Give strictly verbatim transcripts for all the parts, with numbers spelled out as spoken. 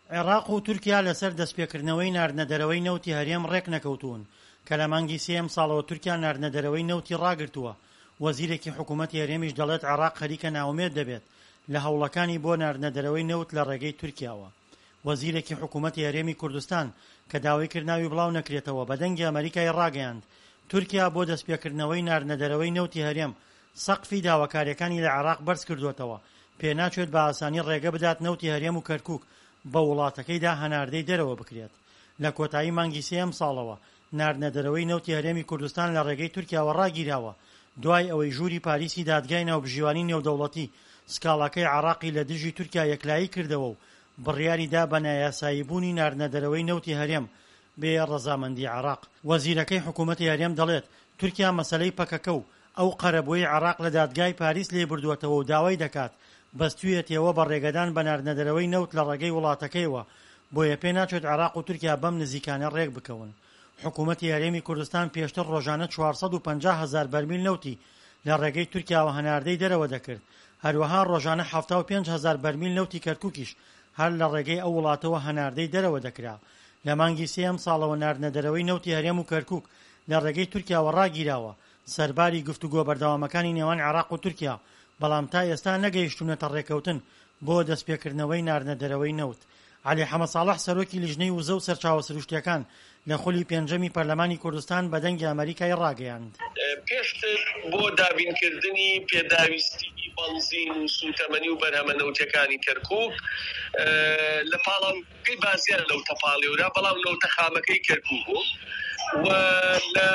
عێراق و تورکیا لەسەر دەستپێکردنەوەی ناردنەدەرەوەی نەوتی هەرێم ڕێک نەکەوتوون کە لە مانگی سێم ساڵەوە تورکیا ناردنەدەرەوەی نەوتی ڕاگرتووە. وەزیرێکی حکوومەتی هەرێمیش دەڵێت عێراق خەریکە ناومێد دەبێت لە هەوڵەکانی بۆ ناردنەدەرەوەی نەوت لە ڕێگەی تورکیاوە. وەزیرێکی حکوومەتی هەرێمی کوردستان کە داوای کردناوی بڵاو نەکرێتەوە بە دەنگی ئەمریکای ڕاگەیاند تورکیا بۆ دەستپێکردنەوەی ناردنەدەرەوەی نەوتی هەرێم سەقفی داواکاریەکانی لە عێراق بەرز کردوێتەوە، پێ ناچێت بە ئاسانی ڕێگە بدات نەوتی هەرێم و کەرکووک بە وڵاتەکەیدا هەناردەی دەرەوە بکرێت. لە کۆتایی مانگی سێم ساڵەوە ناردنەدەرەوەی نەوتی هەرێمی کوردستان لە ڕێگەی تورکیاوە ڕاگیراوە دوای ئەوەی ژووری پاریسی دادگای ناوبژیوانی نێودەوڵەتی سکاڵاکەی عێراقی لە دژی تورکیا یەکلایی کردەوە و بڕیاریدا بە نایاساییبوونی ناردنەدەرەوەی نەوتی هەرێم بێ ڕەزامەندی عێراق. وەزیرەکەی حکوومەتی هەرێم دەڵێت تورکیا مەسەلەی پەکەکە و ئەو قەرەبووی عێراق لە دادگای پاریس لێ بردووەتەوە و داوای دەکات بەستوویەتەوە بە ڕێگەدان بە ناردنەدەرەوەی نەوت لە ڕێگەی وڵاتەکەیەوە، بۆیە پێ ناچێت عێراق و تورکیا بەم نزیکانە ڕێک بکەون. حکوومەتی هەرێمی کوردستان پێشتر ڕۆژانە چوارسەد و پەنجا هەزار بەرمیل نەوتی لە ڕێگەی تورکیاوە هەناردەی دەرەوە دەکرد. هەروەها ڕۆژانە هەفتە و پێنج هەزار بەرمیل نەوتی کەرکووکیش هەر لە ڕێگەی ئەو وڵاتەوە هەناردەی دەرەوە دەکرا. لە مانگی سێم ساڵەوە ناردنەدەرەوەی نەوتی هەرێم و کەرکووک لە ڕێگەی تورکیاوە ڕاگیراوە سەرباری گفتوگۆ بەردەوامەکانی نێوان عێراق و تورکیا، بەڵام تا ئێستا نەگەیشتونەتە ڕێکەوتن بۆ دەستپێکردنەوەی ناردنەدەرەوەی نەوت. عەلی حەمەد ساڵح سەرۆکی لیژنەی وزە و سەرچاوە سروشتیەکان لە خولی پێنجەمی پەرلەمانی کوردستان بە دەنگی ئەمریکای ڕاگەیاند. پێشتر بۆ دابینکردنی پێداویستی بەنزین و سوتەمەنی و بەرهەمەنەوتەکانی کەرکووک لە پاڵاوکەی بازیارە لەو تەپاڵێورا، بەڵام لەو تەخامەکەی کەرکووک بوو و لە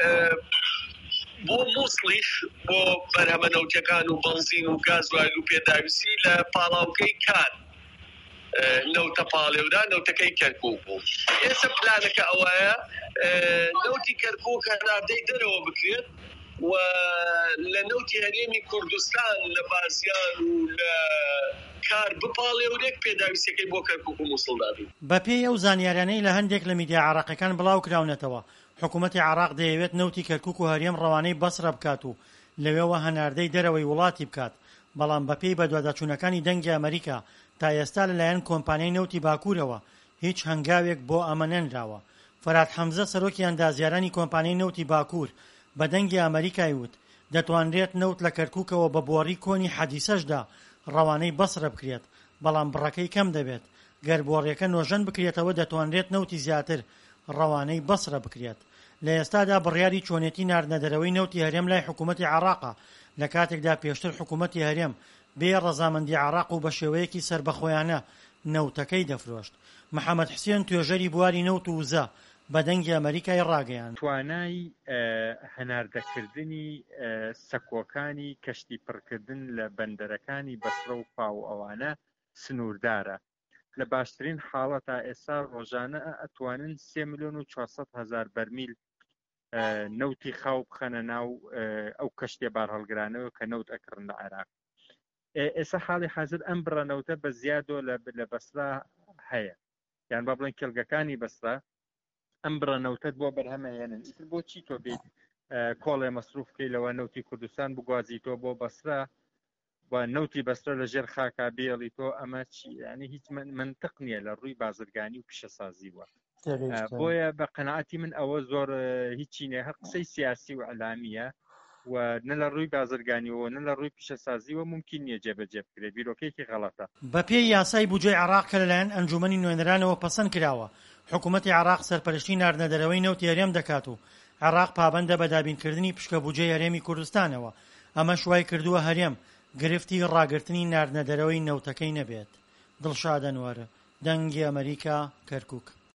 بۆ مووسڵیش بۆ بەرهەمەنەوتەکان و بەنزین و گازوایل و پێداویستی لە پاڵاوکەی کار نەوتە پاڵێورا نەوتەکەی کەرکووک بوو. ئێستا پلانەکە ئەوەیە نەوتی کەرکووک هەناردەی دەرەوە بکرێت و لە نەوتی هەرێمی کوردستان لە بازیان و لە کار بپاڵێورێک پێداویستەکەی بۆ کەرکووک و مووسڵ دابین. بە پێی ئەو زانیاریانەی لە هەندێک لە میدیا عێراقیەکان بڵاو کراونەتەوە حکوومەتی عێراق دەیەوێت نەوتی کەرکووک و هەرێم ڕەوانەی بەسرە بکات و لەوێەوە هەناردەی دەرەوەی وڵاتی بکات، بەڵام بەپێی بەدواداچوونەکانی دەنگی ئەمریکا تا ئێستا لەلایەن کۆمپانیای نەوتی باکوورەوە هیچ هەنگاوێک بۆ ئەمە نەنراوە. فەرات حەمزە سەرۆکی ئەندازیارانی کۆمپانیای نەوتی باکوور بە دەنگی ئەمریکای وت دەتوانرێت نەوت لە کەرکووکەوە بە بۆڕی کۆنی حەدیسەشدا ڕەوانەی بەسرە بکرێت، بەڵام بڕەکەی کەم دەبێت. گەر بۆڕیەکە نۆژەن بکرێتەوە دەتوانرێت نەوتی زیاتر ڕەوانەی بەسرە بکرێت. لە ئێستادا بڕیاری چۆنێتی ناردنەدەرەوەی نەوتی هەرێم لای حکوومەتی عێراقە، لە کاتێکدا پێشتر حکوومەتی هەرێم بێ ڕەزامەندی عێراق و بە شێوەیەکی سربەخۆیانە نەوتەکەی دەفرۆشت. محەممەد حوسێن توێژەری بواری نەوت و وزە بە دەنگی ئەمریکای ڕاگەیاند. توانای هەناردەکردنی سەکۆکانی کەشتی پڕکردن لە بەندەرەکانی بەسرە و پاو ئەوانە سنووردارە. لە باشترین حاڵەتە ئێستا ڕۆژانە ئەتوانن سێ ملیۆن و چوارسەد هەزار بەرمیل نەوتی خاو بخەنە ناو ئەو کەشتێ بار هەڵگرانەوە کە نەوت ئەکڕن لە عێراق. ئێستا حاڵی حەزر ئەم بڕەنەوتە بە زیادۆ لە بەسرا هەیە، یان با بڵێن کێڵگەکانی بەسرا ئەم بڕەنەوتەت بۆ بەرهەمەهێنن. ئیتر بۆچی تۆ بێت کۆڵێ مەسروف بکەی لەوە نەوتی کوردستان بگوازیتۆ بۆ بەسرا و نەوتی بەسرە لە ژێر خاکا بێڵی تۆ؟ ئەمە چی؟ ینی هیچ منطق نییە لە ڕووی بازرگانی و پیشەسازی وە. بۆیە بە قەنەعەتی من ئەوە زۆر هیچی نێ، هەر قسەی سیاسی و ئەلامیە و نە لە ڕووی بازرگانیەوە نە لە ڕووی پیشەسازیەوە ممکن نییە جێبەجێ بکرێت. بیرۆکەیەکی غەڵەتە. بە پێی یاسای بودجەی عێراق کە لەلایەن ئەنجومەنی نوێنەرانەوە پەسەند کراوە حکوومەتی عێراق سەرپەرشتی ناردنەدەرەوەی نەوتی هەرێم دەکات و عێراق پابەندە بە دابینکردنی پشکە بودجەی هەرێمی کوردستانەوە. ئەمە شوای کردووە هەرێم گرفتی ڕاگررتنی ناردنەدەرەوەی نەوتەکەی نەبێت. دڵشاد ئەنوەر، دەنگی ئەمریکا، کەرکووک.